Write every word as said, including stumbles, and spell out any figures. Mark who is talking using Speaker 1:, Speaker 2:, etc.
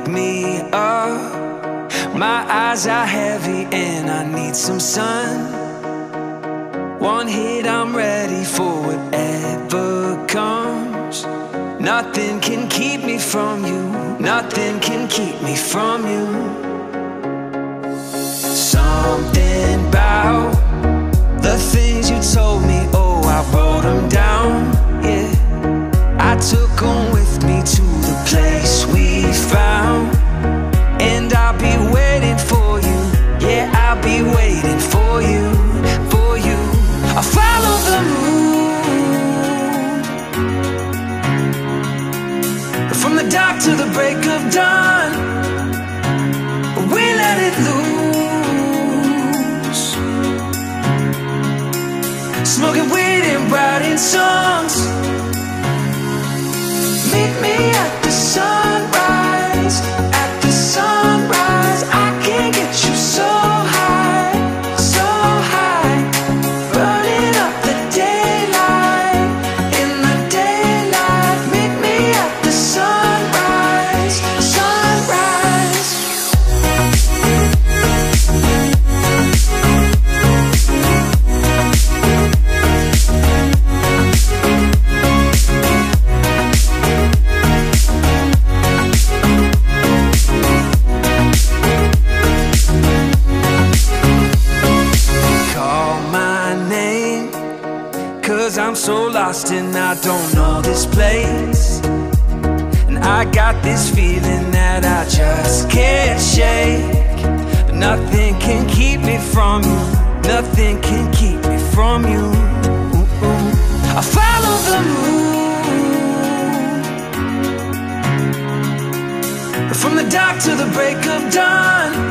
Speaker 1: me up. My eyes are heavy and I need some sun. One hit, I'm ready for whatever comes. Nothing can keep me from you. Nothing can keep me from you. Something about the things you told me, oh, I wrote them down, yeah. I took them with me to the place we found. And I'll be waiting for you, yeah, I'll be waiting for you, for you. I'll follow the moon from the dark to the break of dawn. We let it loose, smoking weed and writing songs. Meet me at the sunrise, at the sunrise. I can get you so high, so high, burning up the daylight, in the daylight. Meet me at the sunrise, sunrise. I'm so lost and I don't know this place. And I got this feeling that I just can't shake. But nothing can keep me from you. Nothing can keep me from you. Ooh, ooh. I follow the moon from the dark to the break of dawn.